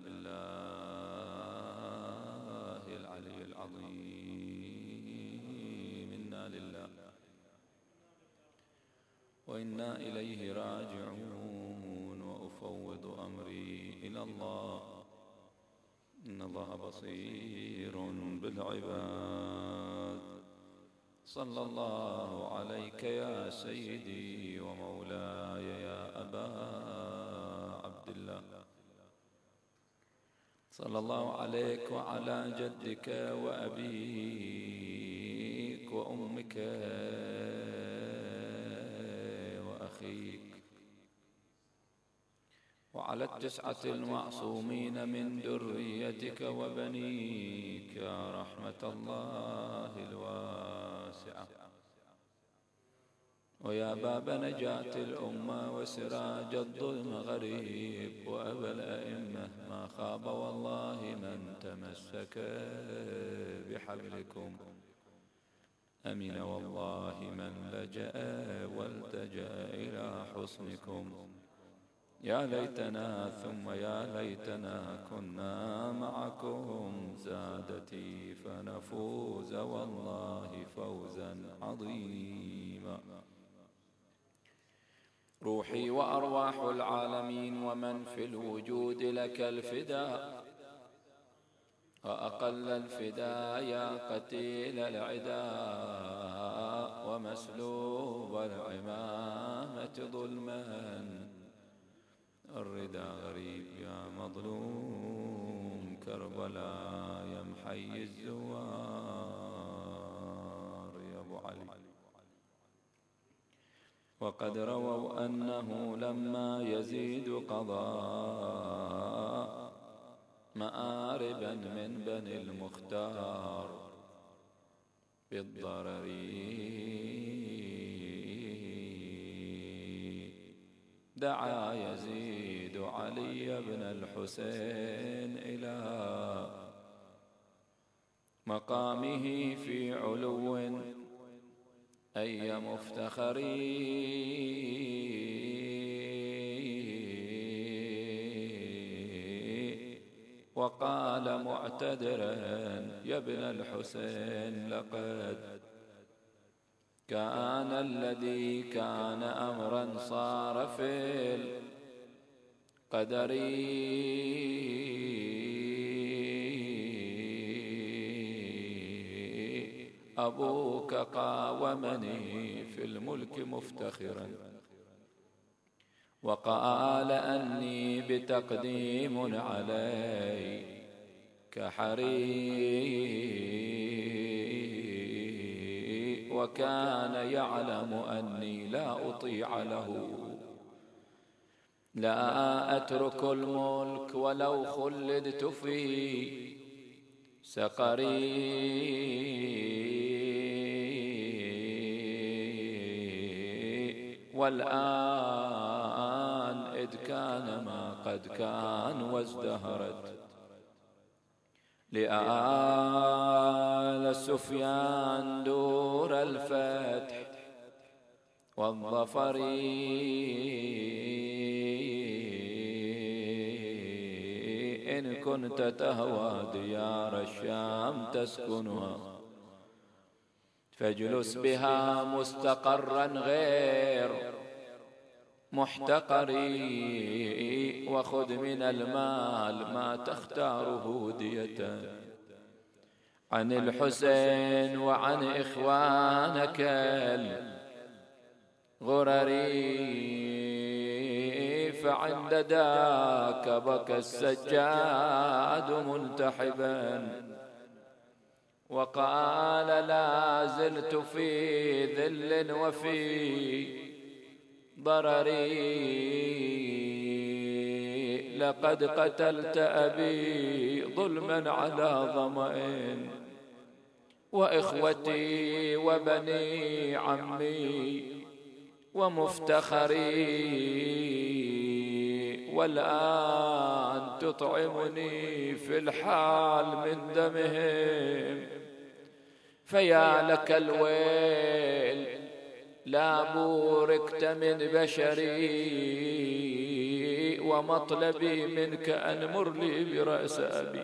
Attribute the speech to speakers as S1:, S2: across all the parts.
S1: بالله العلي العظيم. إنا لله وإنا إليه راجعون. وأفوض أمري إلى الله إن الله بصير بالعباد. صلى الله عليك يا سيدي ومولاي يا أبا عبد الله. صلى الله عليك وعلى جدك وأبيك وأمك وأخيك وعلى 9 المعصومين من ذريتك وبنيك يا رحمة الله الواسعة، ويا باب نجاة الأمة وسراج الظلم غريب وأبا الأئمة. ما خاب والله من تمسك بحبلكم، أمن والله من لجأ والتجأ إلى حصنكم. يا ليتنا ثم يا ليتنا كنا معكم سادتي فنفوز والله فوزا عظيما. روحي وأرواح العالمين ومن في الوجود لك الفداء، وأقل الفداء يا قتيل العداء ومسلوب العمامة ظلما. الردى غريب يا مظلوم كربلاء يا محيي الزوار يا أبو علي. وقد رووا أنه لما يزيد قضاء مآربا من بني المختار بالضرر دعا يزيد علي بن الحسين إلى مقامه في علو أي مفتخر، وقال معتذرا يا ابن الحسين لقد كان الذي كان أمرا صار في القدر، أبوك قاومني في الملك مفتخرا، وقال أني بتقديم علي كحري، وكان يعلم أني لا أطيع له، لا أترك الملك ولو خلدت في سقري. والآن إذ كان ما قد كان وازدهرت لآل سفيان دور الفتح والظفر، إن كنت تهوى ديار الشام تسكنها فاجلس بها مستقرا غير محتقر، وخذ من المال ما تختاره دية عن الحسين وعن إخوانك الغرر، فعند ذاك بكى السجاد منتحبا وقال لا زلت في ذل وفي ضرري، لقد قتلت أبي ظلما على ظمأ، وإخوتي وبني عمي ومفتخري، والآن تطعمني في الحال من دمهم، فيا لك الويل لا بوركت من بشري ومطلبي منك أنمر لي برأس أبي،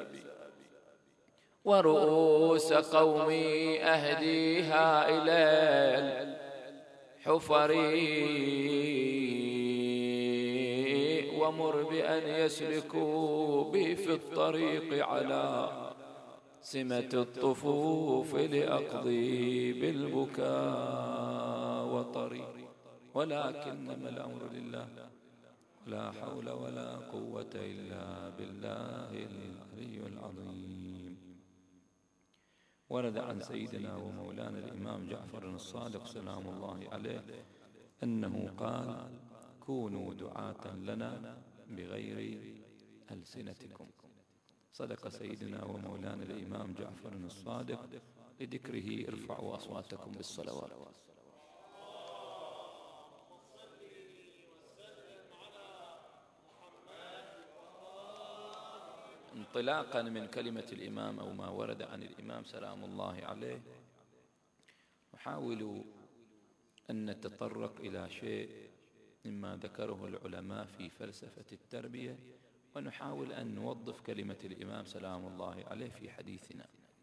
S1: ورؤوس قومي أهديها إلى الحفر، ومر بأن يسلكوا بي في الطريق على سمة الطفوف لأقضي بالبكاء وطري، ولكنما الأمر لله، لا حول ولا قوة إلا بالله العلي العظيم. ورد عن سيدنا ومولانا الإمام جعفر الصادق سلام الله عليه أنه قال: كونوا دعاة لنا بغير ألسنتكم. صدق سيدنا ومولانا الإمام جعفر الصادق لذكره ارفعوا أصواتكم بالصلوات. انطلاقا من كلمة الإمام أو ما ورد عن الإمام سلام الله عليه، نحاول أن نتطرق إلى شيء مما ذكره العلماء في فلسفة التربية، ونحاول أن نوظف كلمة الإمام سلام الله عليه في حديثنا.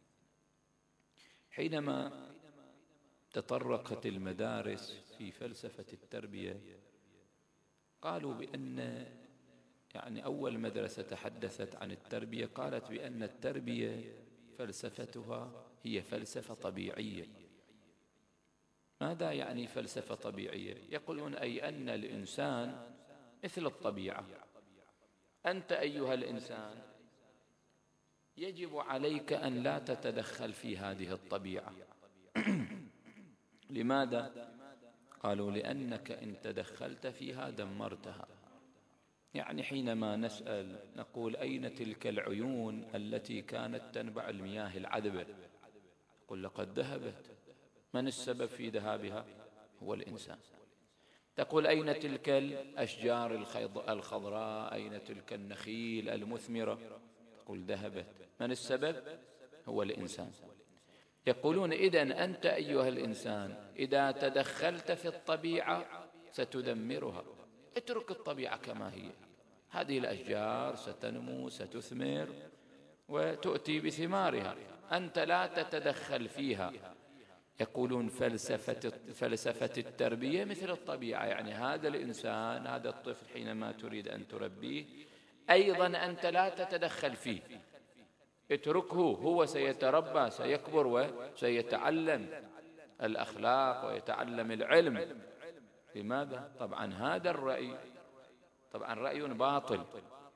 S1: حينما تطرقت المدارس في فلسفة التربية قالوا بأن أول مدرسة تحدثت عن التربية قالت بأن التربية فلسفتها هي فلسفة طبيعية. ماذا يعني فلسفة طبيعية؟ يقولون أي أن الإنسان مثل الطبيعة. أنت أيها الإنسان يجب عليك أن لا تتدخل في هذه الطبيعة. لماذا؟ قالوا لأنك إن تدخلت فيها دمرتها. حينما نسأل نقول أين تلك العيون التي كانت تنبع المياه العذبة؟ قل لقد ذهبت. من السبب في ذهابها؟ هو الإنسان. تقول أين تلك الأشجار الخضراء؟ أين تلك النخيل المثمرة؟ تقول ذهبت. من السبب؟ هو الإنسان. يقولون إذن أنت أيها الإنسان إذا تدخلت في الطبيعة ستدمرها. اترك الطبيعة كما هي. هذه الأشجار ستنمو ستثمر وتؤتي بثمارها، أنت لا تتدخل فيها. يقولون فلسفة التربية مثل الطبيعة، هذا الإنسان هذا الطفل حينما تريد أن تربيه أيضا أنت لا تتدخل فيه، اتركه، هو سيتربى سيكبر وسيتعلم الأخلاق ويتعلم العلم. لماذا؟ طبعا هذا الرأي طبعا رأي باطل،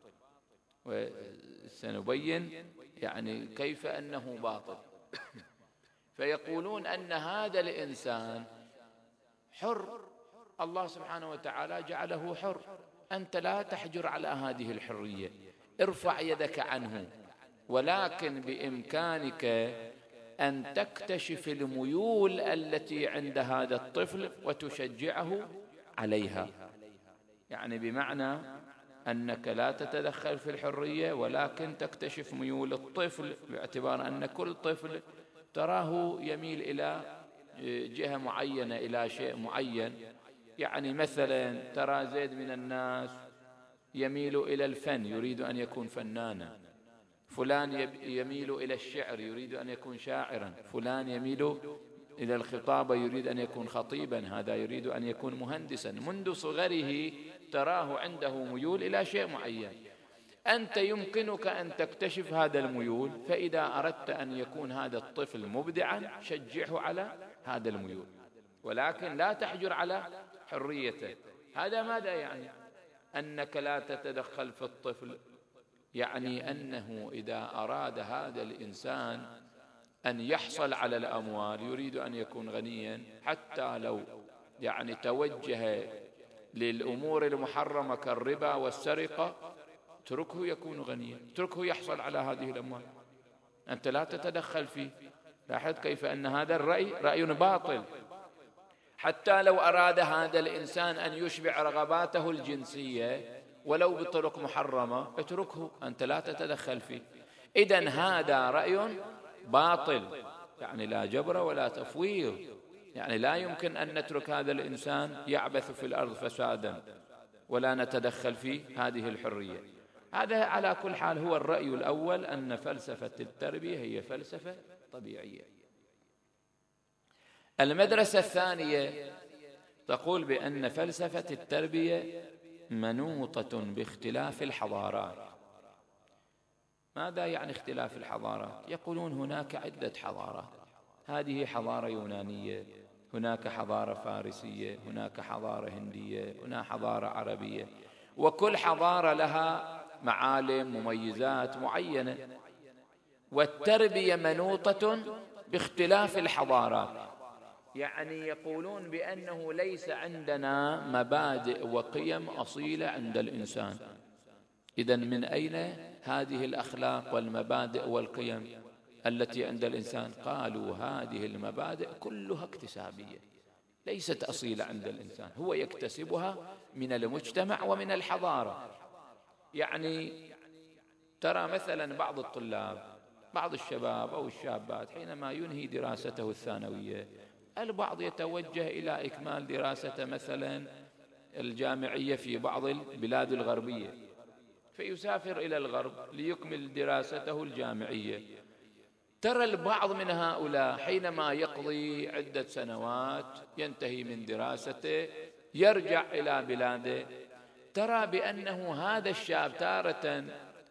S1: وسنبين كيف أنه باطل. فيقولون أن هذا الإنسان حر، الله سبحانه وتعالى جعله حر، أنت لا تحجر على هذه الحرية، ارفع يدك عنه، ولكن بإمكانك أن تكتشف الميول التي عند هذا الطفل وتشجعه عليها. بمعنى أنك لا تتدخل في الحرية ولكن تكتشف ميول الطفل، باعتبار أن كل طفل تراه يميل إلى جهة معينة إلى شيء معين. مثلا ترى زيد من الناس يميل إلى الفن يريد أن يكون فنانا، فلان يميل إلى الشعر يريد أن يكون شاعرا، فلان يميل إلى الخطابة يريد أن يكون خطيبا، هذا يريد أن يكون مهندسا. منذ صغره تراه عنده ميول إلى شيء معين. أنت يمكنك أن تكتشف هذا الميول، فإذا أردت أن يكون هذا الطفل مبدعا شجعه على هذا الميول، ولكن لا تحجر على حريته. هذا ماذا أنك لا تتدخل في الطفل؟ أنه إذا أراد هذا الإنسان أن يحصل على الأموال يريد أن يكون غنيا، حتى لو توجه للأمور المحرمة كالربا والسرقة اتركه يكون غنيا، اتركه يحصل على هذه الأموال، أنت لا تتدخل فيه. لاحظ كيف أن هذا الرأي رأي باطل. حتى لو أراد هذا الإنسان أن يشبع رغباته الجنسية ولو بطرق محرمة اتركه، أنت لا تتدخل فيه. إذن هذا رأي باطل، لا جبر ولا تفويض. لا يمكن أن نترك هذا الإنسان يعبث في الأرض فسادا. ولا نتدخل في هذه الحرية. هذا على كل حال هو الرأي الأول، أن فلسفة التربية هي فلسفة طبيعية. المدرسة الثانية تقول بأن فلسفة التربية منوطة باختلاف الحضارات. ماذا يعني اختلاف الحضارات؟ يقولون هناك عدة حضارات، هذه حضارة يونانية، هناك حضارة فارسية، هناك حضارة هندية، هناك حضارة عربية، وكل حضارة لها معالم مميزات معينة، والتربية منوطة باختلاف الحضارات. يعني يقولون بأنه ليس عندنا مبادئ وقيم أصيلة عند الإنسان. إذن من أين هذه الأخلاق والمبادئ والقيم التي عند الإنسان؟ قالوا هذه المبادئ كلها اكتسابية، ليست أصيلة عند الإنسان، هو يكتسبها من المجتمع ومن الحضارة. يعني ترى مثلا بعض الطلاب، بعض الشباب أو الشابات حينما ينهي دراسته الثانوية، البعض يتوجه إلى إكمال دراسته مثلا الجامعية في بعض البلاد الغربية، فيسافر إلى الغرب ليكمل دراسته الجامعية. ترى البعض من هؤلاء حينما يقضي عدة سنوات ينتهي من دراسته يرجع إلى بلاده، ترى بأنه هذا الشاب تارة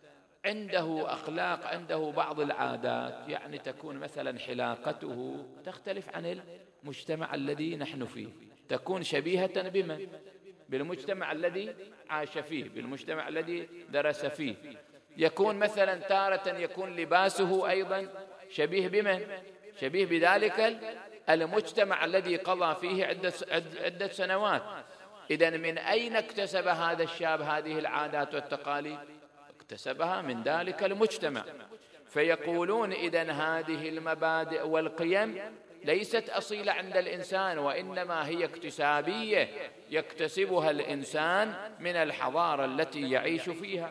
S1: عنده أخلاق، عنده بعض العادات، يعني تكون مثلا حلاقته تختلف عن المجتمع الذي نحن فيه، تكون شبيهة بمن؟ بالمجتمع الذي عاش فيه، بالمجتمع الذي درس فيه. يكون مثلا تارة يكون لباسه أيضا شبيه بمن؟ شبيه بذلك المجتمع الذي قضى فيه عدة سنوات. إذن من أين اكتسب هذا الشاب هذه العادات والتقاليد؟ اكتسبها من ذلك المجتمع. فيقولون إذن هذه المبادئ والقيم ليست أصيلة عند الإنسان، وإنما هي اكتسابية يكتسبها الإنسان من الحضارة التي يعيش فيها.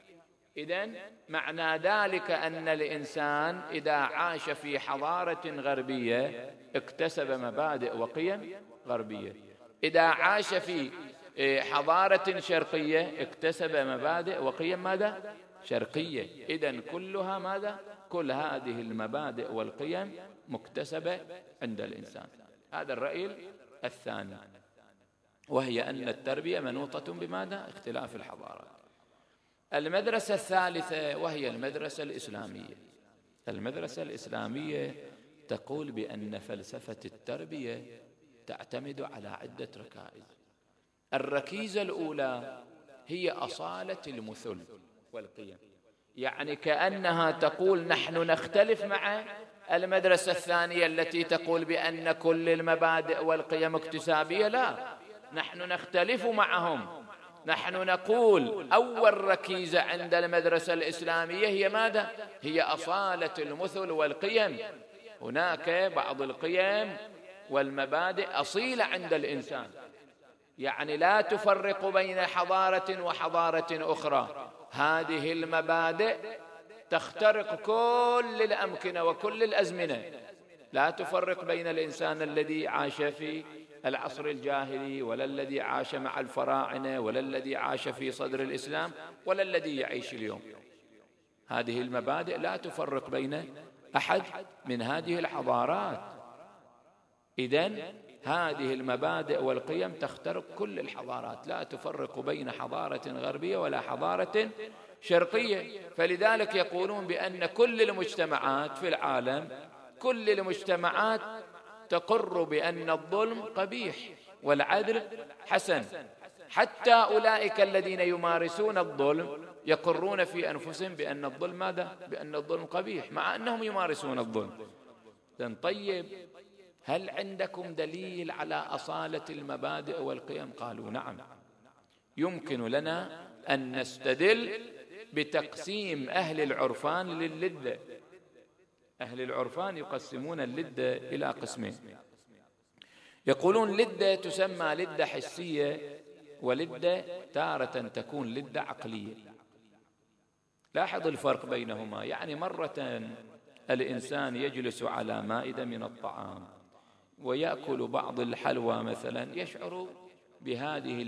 S1: إذن معنى ذلك أن الإنسان إذا عاش في حضارة غربية اكتسب مبادئ وقيم غربية، إذا عاش في حضارة شرقية اكتسب مبادئ وقيم ماذا؟ شرقية. إذن كلها ماذا؟ كل هذه المبادئ والقيم مكتسبة عند الإنسان. هذا الرأي الثاني، وهي أن التربية منوطة بماذا؟ اختلاف الحضارات. المدرسة الثالثة وهي المدرسة الإسلامية. المدرسة الإسلامية تقول بأن فلسفة التربية تعتمد على عدة ركائز. الركيزة الأولى هي أصالة المثل والقيم، يعني كأنها تقول نحن نختلف مع المدرسة الثانية التي تقول بأن كل المبادئ والقيم اكتسابية. لا، نحن نختلف معهم. نحن نقول أول ركيزة عند المدرسة الإسلامية هي ماذا؟ هي أصالة المثل والقيم. هناك بعض القيم والمبادئ أصيلة عند الإنسان، يعني لا تفرق بين حضارة وحضارة أخرى. هذه المبادئ تخترق كل الأمكنة وكل الأزمنة، لا تفرق بين الإنسان الذي عاش في العصر الجاهلي ولا الذي عاش مع الفراعنة ولا الذي عاش في صدر الإسلام ولا الذي يعيش اليوم. هذه المبادئ لا تفرق بين أحد من هذه الحضارات. إذن هذه المبادئ والقيم تخترق كل الحضارات، لا تفرق بين حضارة غربية ولا حضارة شرقية. فلذلك يقولون بأن كل المجتمعات في العالم، كل المجتمعات تقر بأن الظلم قبيح والعدل حسن. حتى أولئك الذين يمارسون الظلم يقرون في أنفسهم بأن الظلم ماذا؟ بأن الظلم قبيح، مع أنهم يمارسون الظلم. طيب، هل عندكم دليل على أصالة المبادئ والقيم؟ قالوا نعم، يمكن لنا أن نستدل بتقسيم أهل العرفان للذة. أهل العرفان يقسمون اللذة إلى قسمين، يقولون لذة تسمى لذة حسية، ولذة تارة تكون لذة عقلية. لاحظ الفرق بينهما. يعني مرة الإنسان يجلس على مائدة من الطعام ويأكل بعض الحلوى مثلا، يشعر بهذه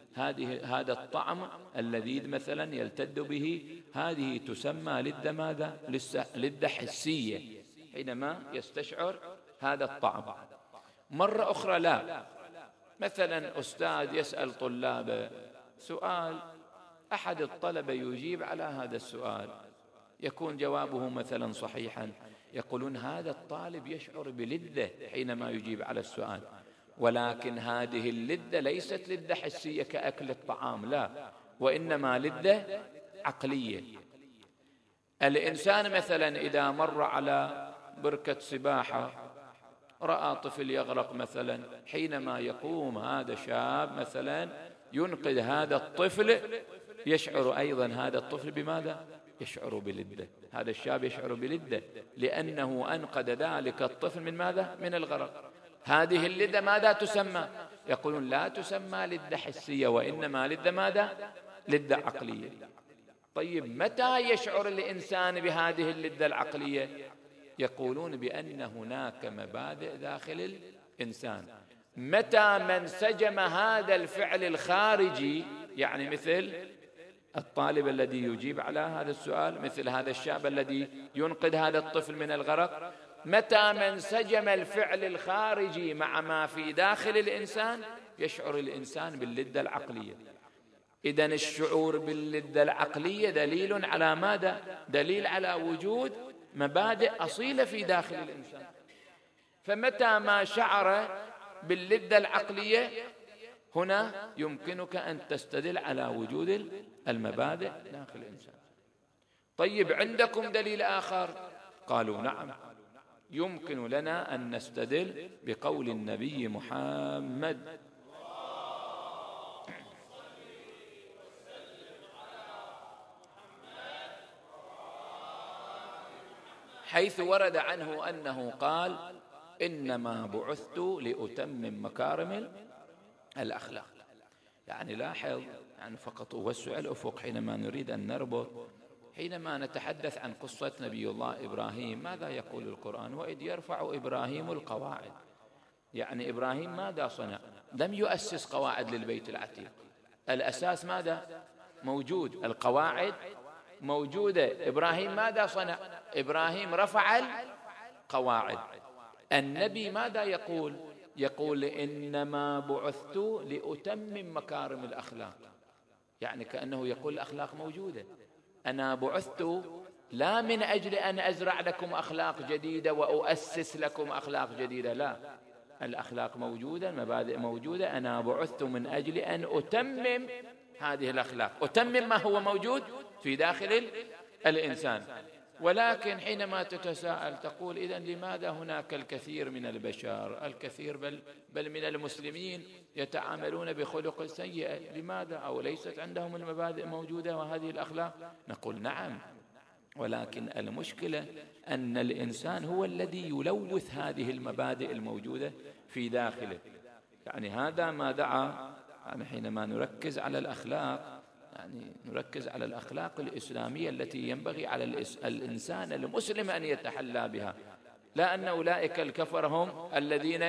S1: هذا الطعم اللذيذ مثلا يلتذ به، هذه تسمى لذة ماذا؟ لذة حسية حينما يستشعر هذا الطعم. مرة أخرى لا، مثلا أستاذ يسأل طلابه سؤال، أحد الطلبة يجيب على هذا السؤال، يكون جوابه مثلا صحيحا، يقولون هذا الطالب يشعر بلذة حينما يجيب على السؤال، ولكن هذه اللذة ليست لذة حسية كأكل الطعام، لا، وإنما لذة عقلية. الإنسان مثلا إذا مر على بركة سباحة رأى طفل يغرق مثلا، حينما يقوم هذا الشاب مثلا ينقذ هذا الطفل، يشعر أيضا هذا الطفل بماذا؟ يشعر بلذة. هذا الشاب يشعر بلذة لأنه أنقذ ذلك الطفل من ماذا؟ من الغرق. هذه اللذة ماذا تسمى؟ يقولون لا تسمى لذة حسية، وإنما لذة ماذا؟ لذة عقلية. طيب متى يشعر الإنسان بهذه اللذة العقلية؟ يقولون بأن هناك مبادئ داخل الإنسان، متى ما انسجم هذا الفعل الخارجي، يعني مثل الطالب الذي يجيب على هذا السؤال، مثل هذا الشاب الذي ينقذ هذا الطفل من الغرق، متى ما انسجم الفعل الخارجي مع ما في داخل الإنسان يشعر الإنسان باللذة العقلية. إذن الشعور باللذة العقلية دليل على ماذا؟ دليل على وجود مبادئ أصيلة في داخل الإنسان. فمتى ما شعر باللذة العقلية هنا يمكنك أن تستدل على وجود المبادئ داخل الإنسان. طيب عندكم دليل آخر؟ قالوا نعم، يمكن لنا أن نستدل بقول النبي محمد حيث ورد عنه أنه قال إنما بعثت لأتمم مكارم الأخلاق. يعني لاحظ، يعني فقط أوسع الأفق حينما نريد أن نربط، حينما نتحدث عن قصة نبي الله إبراهيم ماذا يقول القرآن؟ وإذ يرفع إبراهيم القواعد. يعني إبراهيم ماذا صنع؟ لم يؤسس قواعد للبيت العتيق، الأساس ماذا؟ موجود، القواعد موجودة. إبراهيم ماذا صنع؟ إبراهيم رفع القواعد. النبي ماذا يقول؟ يقول إنما بعثت لأتمم مكارم الأخلاق، يعني كأنه يقول الأخلاق موجودة، أنا بعثت لا من أجل أن أزرع لكم أخلاق جديدة وأؤسس لكم أخلاق جديدة، لا، الأخلاق موجودة، المبادئ موجودة، أنا بعثت من أجل أن أتمم هذه الأخلاق، أتمم ما هو موجود في داخل الإنسان. ولكن حينما تتساءل تقول إذن لماذا هناك الكثير من البشر، الكثير بل من المسلمين يتعاملون بخلق سيء، لماذا؟ أو ليست عندهم المبادئ موجودة وهذه الأخلاق؟ نقول نعم، ولكن المشكلة أن الإنسان هو الذي يلوث هذه المبادئ الموجودة في داخله. يعني هذا ما دعا، يعني حينما نركز على الأخلاق، يعني نركز على الأخلاق الإسلامية التي ينبغي على الإنسان المسلم أن يتحلى بها، لا أن أولئك الكفر هم الذين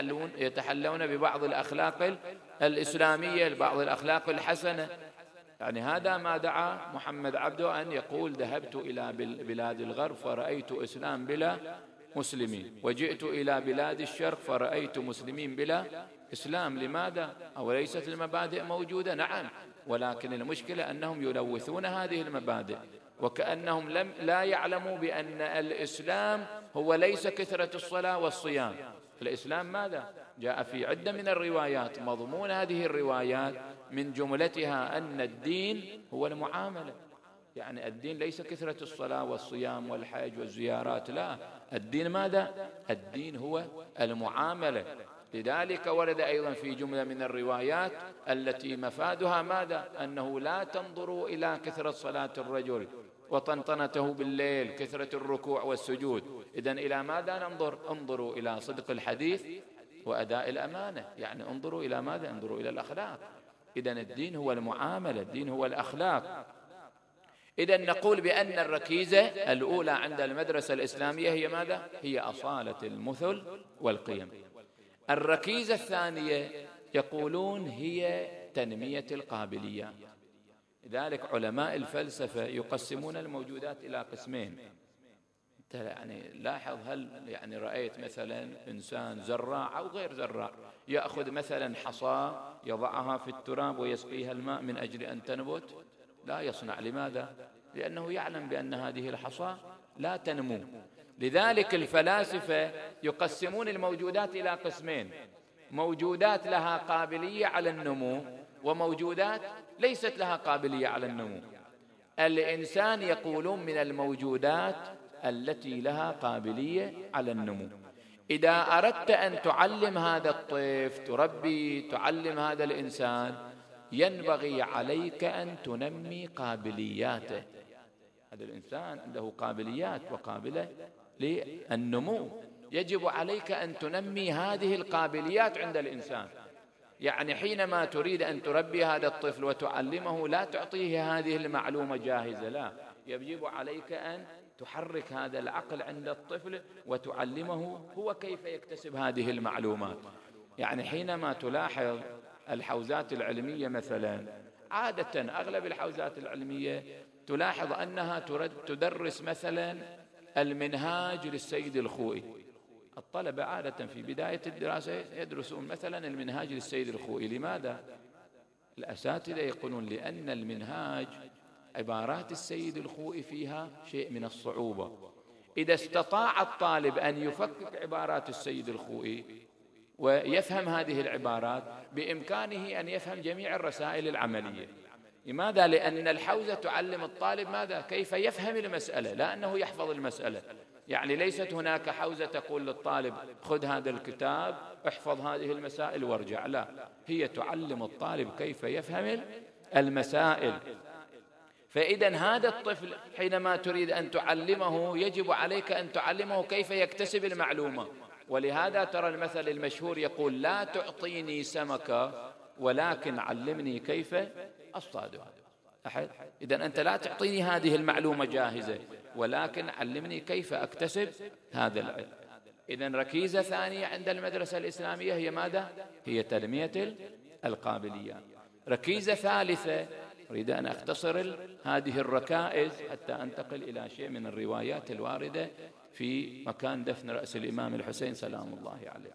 S1: يتحلون ببعض الأخلاق الإسلامية، بعض الأخلاق الحسنة. يعني هذا ما دعا محمد عبده أن يقول ذهبت إلى بلاد الغرب فرأيت إسلام بلا مسلمين، وجئت إلى بلاد الشرق فرأيت مسلمين بلا إسلام. لماذا؟ أو ليست المبادئ موجودة؟ نعم، ولكن المشكلة أنهم يلوثون هذه المبادئ، وكأنهم لا يعلموا بأن الإسلام هو ليس كثرة الصلاة والصيام. الإسلام ماذا؟ جاء في عدة من الروايات، مضمون هذه الروايات من جملتها أن الدين هو المعاملة. يعني الدين ليس كثرة الصلاة والصيام والحج والزيارات، لا، الدين ماذا؟ الدين هو المعاملة. لذلك ورد أيضا في جملة من الروايات التي مفادها ماذا؟ أنه لا تنظروا إلى كثرة صلاة الرجل وطنطنته بالليل، كثرة الركوع والسجود، إذن إلى ماذا ننظر؟ انظروا إلى صدق الحديث وأداء الأمانة. يعني انظروا إلى ماذا؟ انظروا إلى الأخلاق. إذن الدين هو المعاملة، الدين هو الأخلاق. إذن نقول بأن الركيزة الأولى عند المدرسة الإسلامية هي ماذا؟ هي أصالة المثل والقيم. الركيزة الثانية يقولون هي تنمية القابليات. لذلك علماء الفلسفة يقسمون الموجودات إلى قسمين. أنت يعني لاحظ، هل يعني رأيت مثلا إنسان زراع أو غير زراع يأخذ مثلا حصاة يضعها في التراب ويسقيها الماء من أجل أن تنبت؟ لا يصنع. لماذا؟ لأنه يعلم بأن هذه الحصاة لا تنمو. لذلك الفلاسفة يقسمون الموجودات إلى قسمين: موجودات لها قابلية على النمو، وموجودات ليست لها قابلية على النمو. الإنسان يقولون من الموجودات التي لها قابلية على النمو. إذا أردت أن تعلم هذا الطفل، تربي، تعلم هذا الإنسان، ينبغي عليك أن تنمي قابلياته. هذا الإنسان عنده قابليات وقابلة للنمو، يجب عليك أن تنمي هذه القابليات عند الإنسان. يعني حينما تريد أن تربي هذا الطفل وتعلمه، لا تعطيه هذه المعلومة جاهزة، لا، يجب عليك أن تحرك هذا العقل عند الطفل وتعلمه هو كيف يكتسب هذه المعلومات. يعني حينما تلاحظ الحوزات العلمية مثلا، عادة أغلب الحوزات العلمية تلاحظ أنها تدرس مثلا المنهاج للسيد الخوئي. الطلبة عادة في بداية الدراسة يدرسون مثلا المنهاج للسيد الخوئي. لماذا؟ الأساتذة يقولون لأن المنهاج عبارات السيد الخوئي فيها شيء من الصعوبة. إذا استطاع الطالب أن يفكك عبارات السيد الخوئي ويفهم هذه العبارات، بإمكانه أن يفهم جميع الرسائل العملية. لماذا؟ لأن الحوزة تعلم الطالب ماذا؟ كيف يفهم المسألة، لا أنه يحفظ المسألة. يعني ليست هناك حوزة تقول للطالب خذ هذا الكتاب احفظ هذه المسائل وارجع، لا، هي تعلم الطالب كيف يفهم المسائل. فإذا هذا الطفل حينما تريد أن تعلمه، يجب عليك أن تعلمه كيف يكتسب المعلومة. ولهذا ترى المثل المشهور يقول لا تعطيني سمكة ولكن علمني كيف أصطادها. إذن أنت لا تعطيني هذه المعلومة جاهزة، ولكن علمني كيف أكتسب هذا العلم. إذن ركيزة ثانية عند المدرسة الإسلامية هي ماذا؟ هي تنمية القابليات. ركيزة ثالثة، أريد أن أختصر هذه الركائز حتى أنتقل إلى شيء من الروايات الواردة في مكان دفن رأس الإمام الحسين سلام الله عليه.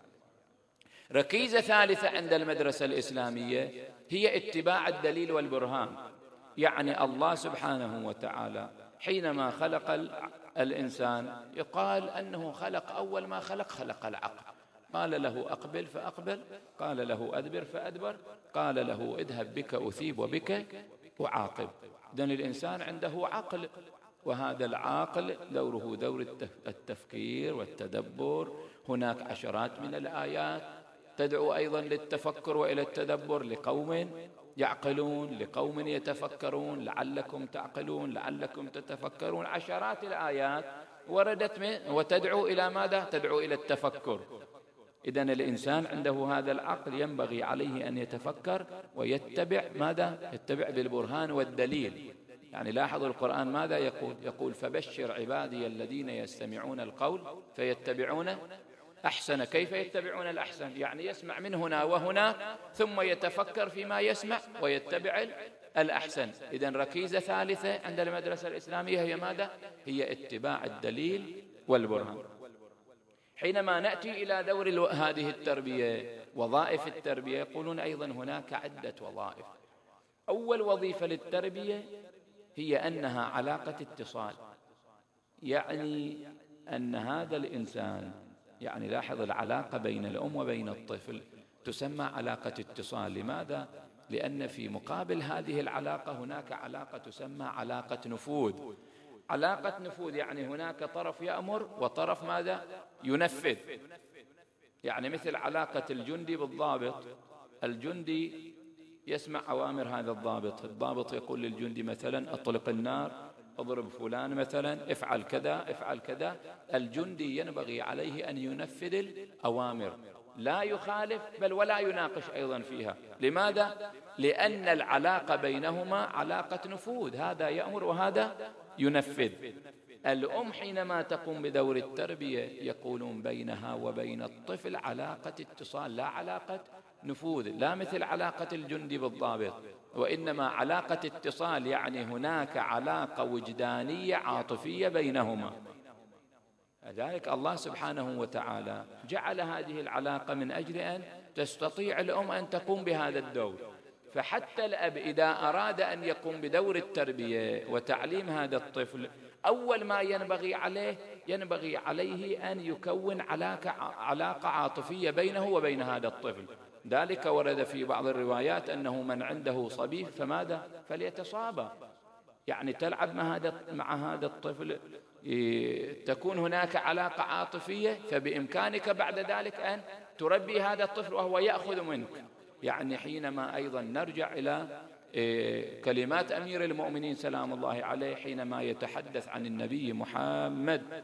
S1: ركيزة ثالثة عند المدرسة الإسلامية هي اتباع الدليل والبرهان. يعني الله سبحانه وتعالى حينما خلق الإنسان يقال أنه خلق أول ما خلق العقل. قال له أقبل فأقبل، قال له أدبر فأدبر، قال له اذهب بك أثيب وبك أعاقب. إذن الإنسان عنده عقل، وهذا العقل دوره دور التفكير والتدبر. هناك عشرات من الآيات تدعو أيضا للتفكر وإلى التدبر لقوم يعقلون، لقوم يتفكرون، لعلكم تعقلون، لعلكم تتفكرون. عشرات الآيات وردت وتدعو إلى ماذا؟ تدعو إلى التفكر. إذن الإنسان عنده هذا العقل ينبغي عليه أن يتفكر ويتبع ماذا؟ يتبع بالبرهان والدليل. يعني لاحظوا القرآن ماذا يقول؟ يقول فبشر عبادي الذين يستمعون القول فيتبعون أحسن. كيف يتبعون الأحسن؟ يعني يسمع من هنا وهنا ثم يتفكر فيما يسمع ويتبع الأحسن. إذن ركيزة ثالثة عند المدرسة الإسلامية هي ماذا؟ هي اتباع الدليل والبرهان. حينما نأتي إلى دور هذه التربية، وظائف التربية، يقولون أيضا هناك عدة وظائف. أول وظيفة للتربية هي أنها علاقة اتصال. يعني أن هذا الإنسان، يعني لاحظ العلاقة بين الأم وبين الطفل تسمى علاقة اتصال. لماذا؟ لأن في مقابل هذه العلاقة هناك علاقة تسمى علاقة نفوذ. علاقة نفوذ يعني هناك طرف يأمر وطرف ماذا؟ ينفذ. يعني مثل علاقة الجندي بالضابط. الجندي يسمع أوامر هذا الضابط، الضابط يقول للجندي مثلا أطلق النار، اضرب فلان مثلا، افعل كذا افعل كذا. الجندي ينبغي عليه أن ينفذ الأوامر، لا يخالف بل ولا يناقش أيضا فيها. لماذا؟ لأن العلاقة بينهما علاقة نفوذ، هذا يأمر وهذا ينفذ. الأم حينما تقوم بدور التربية يقولون بينها وبين الطفل علاقة اتصال لا علاقة نفوذ، لا مثل علاقة الجندي بالضابط، وإنما علاقة اتصال، يعني هناك علاقة وجدانية عاطفية بينهما. لذلك الله سبحانه وتعالى جعل هذه العلاقة من أجل أن تستطيع الأم أن تقوم بهذا الدور. فحتى الأب إذا أراد أن يقوم بدور التربية وتعليم هذا الطفل، أول ما ينبغي عليه أن يكون علاقة عاطفية بينه وبين هذا الطفل. ذلك ورد في بعض الروايات أنه من عنده صبي فماذا؟ فليتصابى، يعني تلعب مع هذا الطفل، تكون هناك علاقة عاطفية، فبإمكانك بعد ذلك أن تربي هذا الطفل وهو يأخذ منك. يعني حينما أيضا نرجع إلى كلمات أمير المؤمنين سلام الله عليه حينما يتحدث عن النبي محمد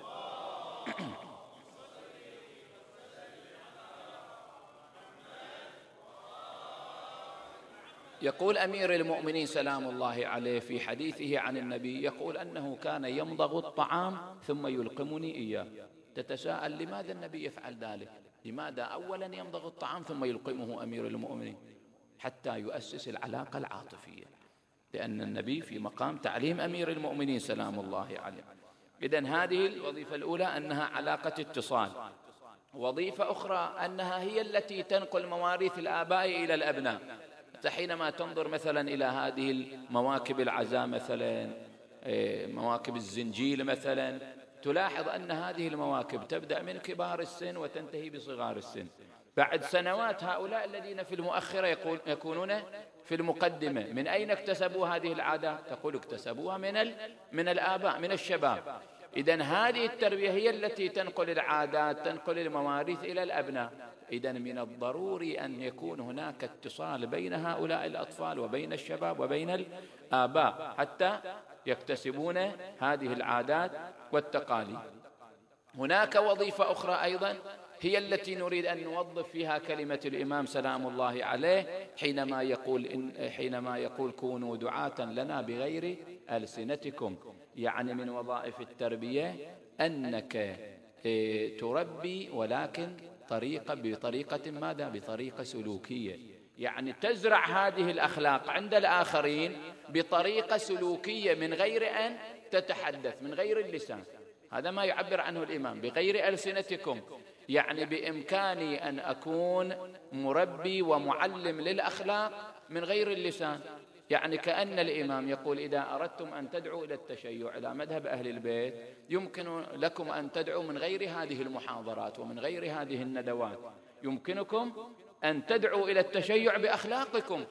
S1: يقول أمير المؤمنين سلام الله عليه في حديثه عن النبي، يقول أنه كان يمضغ الطعام ثم يلقمني إياه. تتساءل لماذا النبي يفعل ذلك؟ لماذا أولا يمضغ الطعام ثم يلقمه أمير المؤمنين؟ حتى يؤسس العلاقة العاطفية، لأن النبي في مقام تعليم أمير المؤمنين سلام الله عليه. إذن هذه الوظيفة الأولى أنها علاقة اتصال. وظيفة أخرى أنها هي التي تنقل مواريث الآباء إلى الأبناء. حينما تنظر مثلا إلى هذه المواكب العزاء مثلا، مواكب الزنجيل مثلا، تلاحظ أن هذه المواكب تبدأ من كبار السن وتنتهي بصغار السن. بعد سنوات هؤلاء الذين في المؤخرة يكونون في المقدمة. من أين اكتسبوا هذه العادات؟ تقول اكتسبوها من الآباء، من الشباب. إذن هذه التربية هي التي تنقل العادات، تنقل المواريث إلى الأبناء. إذن من الضروري أن يكون هناك اتصال بين هؤلاء الأطفال وبين الشباب وبين الآباء حتى يكتسبون هذه العادات والتقاليد. هناك وظيفة أخرى أيضا هي التي نريد أن نوظف فيها كلمة الإمام سلام الله عليه حينما يقول كونوا دعاة لنا بغير ألسنتكم. يعني من وظائف التربية أنك تربي، ولكن بطريقة ماذا؟ بطريقة سلوكية، يعني تزرع هذه الأخلاق عند الآخرين بطريقة سلوكية من غير أن تتحدث، من غير اللسان. هذا ما يعبر عنه الإمام بغير ألسنتكم، يعني بإمكاني أن أكون مربي ومعلم للأخلاق من غير اللسان. يعني كأن الإمام يقول إذا أردتم أن تدعوا إلى التشيع إلى مذهب أهل البيت، يمكن لكم أن تدعوا من غير هذه المحاضرات ومن غير هذه الندوات، يمكنكم أن تدعوا إلى التشيع بأخلاقكم.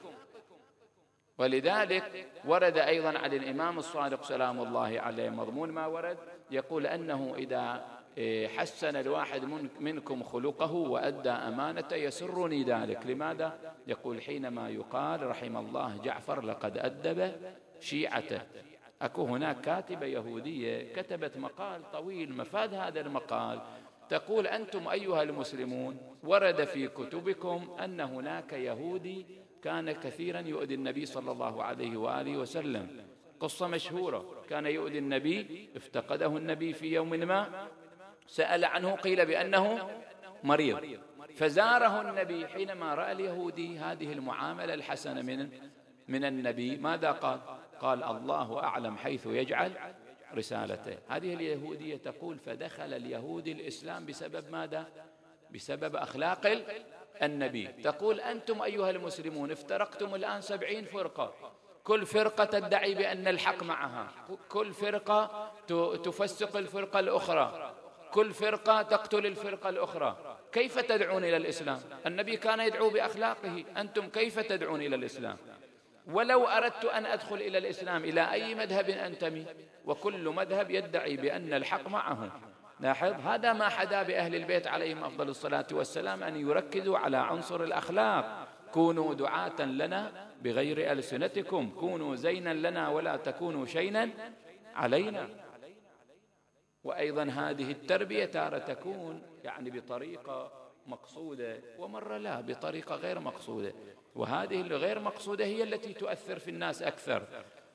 S1: ولذلك ورد أيضا عن الإمام الصادق سلام الله عليه مضمون ما ورد، يقول أنه إذا حسن الواحد منكم خلقه وأدى أمانته يسرني ذلك. لماذا؟ يقول حينما يقال رحم الله جعفر لقد أدب شيعته. أكو هناك كاتبة يهودية كتبت مقال طويل، مفاد هذا المقال تقول أنتم أيها المسلمون ورد في كتبكم أن هناك يهودي كان كثيرا يؤذي النبي صلى الله عليه وآله وسلم. قصة مشهورة، كان يؤذي النبي، افتقده النبي في يوم ما، سأل عنه، قيل بأنه مريض، فزاره النبي. حينما رأى اليهودي هذه المعاملة الحسنة من النبي، ماذا قال؟ قال الله أعلم حيث يجعل رسالته. هذه اليهودية تقول فدخل اليهودي الإسلام بسبب ماذا؟ بسبب أخلاق النبي. تقول أنتم أيها المسلمون افترقتم الآن 70 فرقة، كل فرقة تدعي بأن الحق معها، كل فرقة تفسق الفرقة الأخرى، كل فرقة تقتل الفرقة الأخرى. كيف تدعون إلى الإسلام؟ النبي كان يدعو بأخلاقه، أنتم كيف تدعون إلى الإسلام؟ ولو أردت أن أدخل إلى الإسلام إلى أي مذهب أنتمي؟ وكل مذهب يدعي بأن الحق معه. لاحظ هذا ما حدا بأهل البيت عليهم أفضل الصلاة والسلام، أن يركزوا على عنصر الأخلاق. كونوا دعاة لنا بغير ألسنتكم، كونوا زينا لنا ولا تكونوا شينا علينا. وأيضا هذه التربية تارة تكون يعني بطريقة مقصودة، ومرة لا بطريقة غير مقصودة، وهذه الغير مقصودة هي التي تؤثر في الناس أكثر.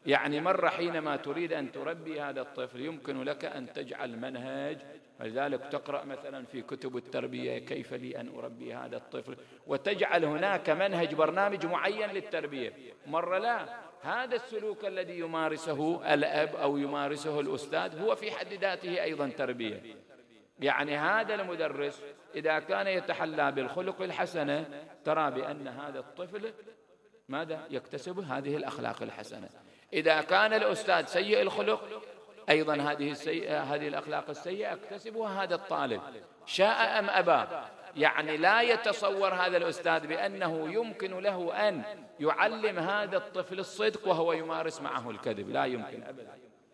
S1: يعني مرة حينما تريد أن تربي هذا الطفل يمكن لك أن تجعل منهج، ولذلك تقرأ مثلا في كتب التربية كيف لي أن أربي هذا الطفل، وتجعل هناك منهج برنامج معين للتربية. مرة لا، هذا السلوك الذي يمارسه الأب أو يمارسه الأستاذ هو في حد ذاته أيضا تربية. يعني هذا المدرس إذا كان يتحلى بالخلق الحسنة ترى بأن هذا الطفل ماذا يكتسب هذه الأخلاق الحسنة. إذا كان الأستاذ سيء الخلق أيضا هذه الأخلاق السيئة يكتسبها هذا الطالب شاء أم أبى. يعني لا يتصور هذا الأستاذ بأنه يمكن له أن يعلم هذا الطفل الصدق وهو يمارس معه الكذب، لا يمكن أبدا.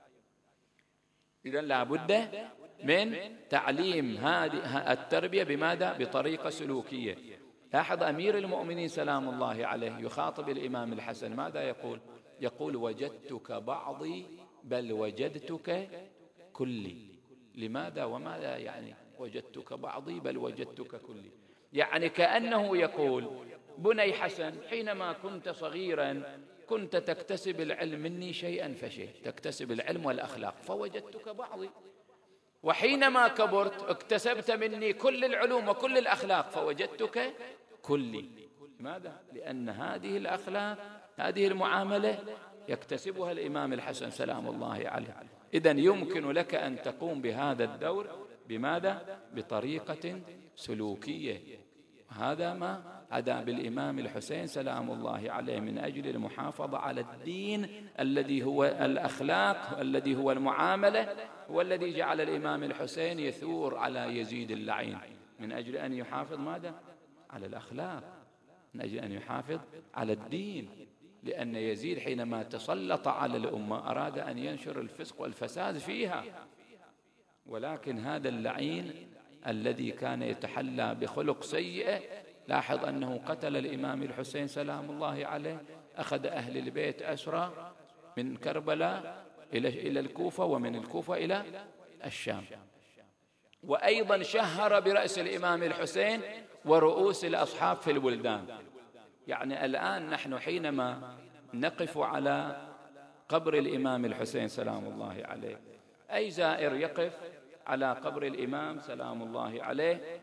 S1: إذن لا بد من تعليم هذه التربية بماذا؟ بطريقة سلوكية. لاحظ أمير المؤمنين سلام الله عليه يخاطب الإمام الحسن ماذا يقول؟ يقول وجدتك بعضي بل وجدتك كلي. لماذا وماذا يعني وجدتك بعضي بل وجدتك كلي؟ يعني كأنه يقول بني حسن حينما كنت صغيرا كنت تكتسب العلم مني شيئا فشيء، تكتسب العلم والأخلاق فوجدتك بعضي، وحينما كبرت اكتسبت مني كل العلوم وكل الأخلاق فوجدتك كلي. لماذا؟ لأن هذه الأخلاق هذه المعاملة يكتسبها الإمام الحسن سلام الله عليه. إذن يمكن لك أن تقوم بهذا الدور بماذا؟ بطريقة سلوكية. هذا ما عدا بالإمام الحسين سلام الله عليه من أجل المحافظة على الدين الذي هو الأخلاق الذي هو المعاملة، هو الذي جعل الإمام الحسين يثور على يزيد اللعين من أجل أن يحافظ ماذا؟ على الأخلاق، من أجل أن يحافظ على الدين. لأن يزيد حينما تسلط على الأمة أراد أن ينشر الفسق والفساد فيها، ولكن هذا اللعين الذي كان يتحلى بخلق سيئة لاحظ أنه قتل الإمام الحسين سلام الله عليه، أخذ أهل البيت أسرى من كربلاء إلى الكوفة ومن الكوفة إلى الشام، وأيضا شهر برأس الإمام الحسين ورؤوس الأصحاب في البلدان. يعني الآن نحن حينما نقف على قبر الإمام الحسين سلام الله عليه، أي زائر يقف على قبر الإمام سلام الله عليه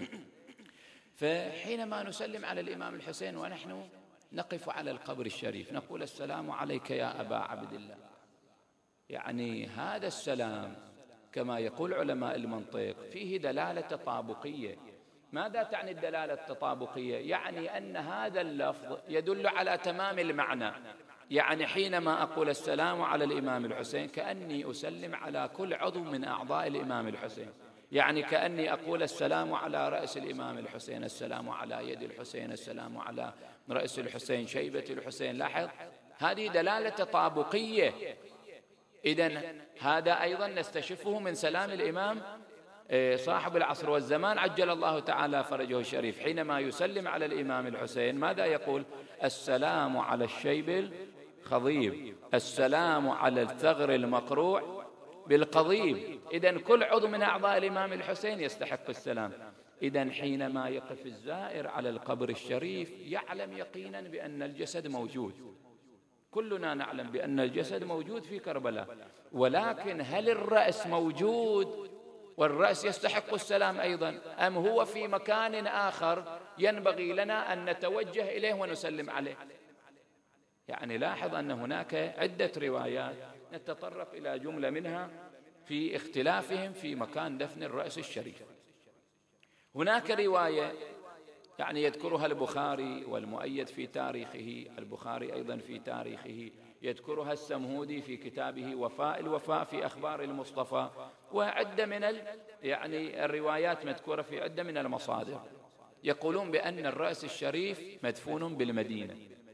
S1: فحينما نسلم على الإمام الحسين ونحن نقف على القبر الشريف نقول السلام عليك يا أبا عبد الله. يعني هذا السلام كما يقول علماء المنطق فيه دلالة تطابقية. ماذا تعني الدلالة التطابقية؟ يعني أن هذا اللفظ يدل على تمام المعنى. يعني حينما أقول السلام على الإمام الحسين كأني أسلم على كل عضو من أعضاء الإمام الحسين، يعني كأني أقول السلام على رأس الإمام الحسين، السلام على يد الحسين، السلام على رأس الحسين، شيبة الحسين. لاحظ هذه دلالة تطابقية. إذن هذا أيضا نستشفه من سلام الإمام صاحب العصر والزمان عجل الله تعالى فرجه الشريف حينما يسلم على الإمام الحسين ماذا يقول؟ السلام على الشيب الخضيب، السلام على الثغر المقروع بالقضيب. إذن كل عضو من أعضاء الإمام الحسين يستحق السلام. إذن حينما يقف الزائر على القبر الشريف يعلم يقينا بأن الجسد موجود، كلنا نعلم بأن الجسد موجود في كربلاء، ولكن هل الرأس موجود والرأس يستحق السلام أيضا أم هو في مكان آخر ينبغي لنا أن نتوجه إليه ونسلم عليه؟ يعني لاحظ أن هناك عدة روايات نتطرق إلى جملة منها في اختلافهم في مكان دفن الرأس الشريف. هناك رواية يعني يذكرها البخاري والمؤيد في تاريخه، البخاري أيضا في تاريخه يذكرها السمهودي في كتابه وفاء الوفاء في أخبار المصطفى، وعدة من يعني الروايات مذكورة في عدة من المصادر يقولون بأن الرأس الشريف مدفون بالمدينة.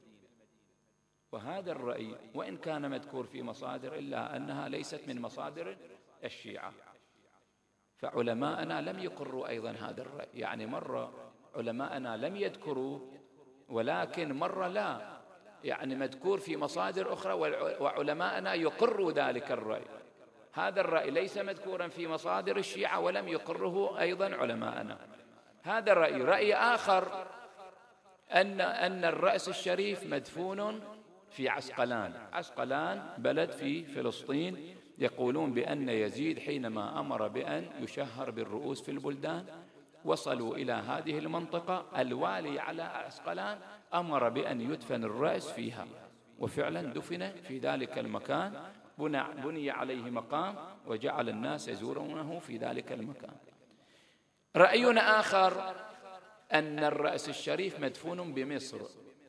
S1: وهذا الرأي وإن كان مذكور في مصادر إلا أنها ليست من مصادر الشيعة، فعلماءنا لم يقروا أيضا هذا الرأي. يعني مرة علماءنا لم يذكروا ولكن مرة لا، يعني مذكور في مصادر أخرى وعلماءنا يقروا ذلك الرأي. هذا الرأي ليس مذكورا في مصادر الشيعة ولم يقره أيضا علماءنا. هذا الرأي. رأي آخر أن الرأس الشريف مدفون في عسقلان. عسقلان بلد في فلسطين. يقولون بأن يزيد حينما أمر بأن يشهر بالرؤوس في البلدان وصلوا إلى هذه المنطقة، الوالي على عسقلان أمر بأن يدفن الرأس فيها، وفعلا دفن في ذلك المكان. بني عليه مقام وجعل الناس يزورونه في ذلك المكان. رأي آخر أن الرأس الشريف مدفون بمصر.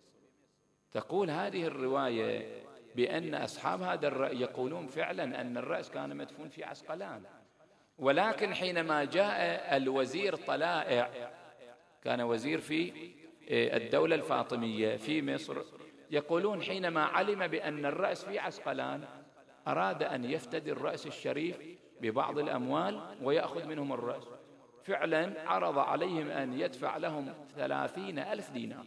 S1: تقول هذه الرواية بأن أصحاب هذا الرأي يقولون فعلا أن الرأس كان مدفون في عسقلان، ولكن حينما جاء الوزير طلائع، كان وزير في الدولة الفاطمية في مصر، يقولون حينما علم بأن الرأس في عسقلان أراد أن يفتدي الرأس الشريف ببعض الأموال ويأخذ منهم الرأس. فعلا عرض عليهم أن يدفع لهم 30,000 دينار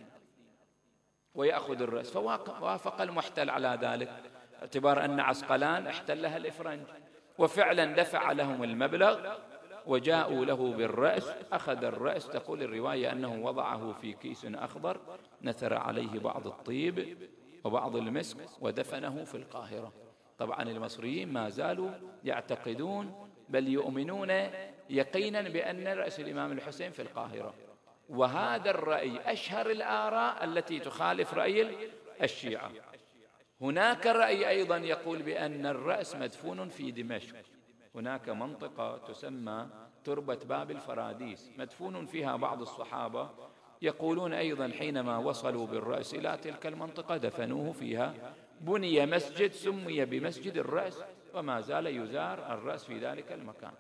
S1: ويأخذ الرأس، فوافق المحتل على ذلك اعتبار أن عسقلان احتلها الإفرنج، وفعلا دفع لهم المبلغ وجاءوا له بالرأس. أخذ الرأس، تقول الرواية أنه وضعه في كيس أخضر، نثر عليه بعض الطيب وبعض المسك ودفنه في القاهرة. طبعا المصريين ما زالوا يعتقدون بل يؤمنون يقينا بأن رأس الإمام الحسين في القاهرة، وهذا الرأي أشهر الآراء التي تخالف رأي الشيعة. هناك رأي أيضا يقول بأن الرأس مدفون في دمشق. هناك منطقة تسمى تربة باب الفراديس مدفون فيها بعض الصحابة، يقولون أيضا حينما وصلوا بالرأس إلى تلك المنطقة دفنوه فيها. بني مسجد سمي بمسجد الرأس وما زال يزار الرأس في ذلك المكان.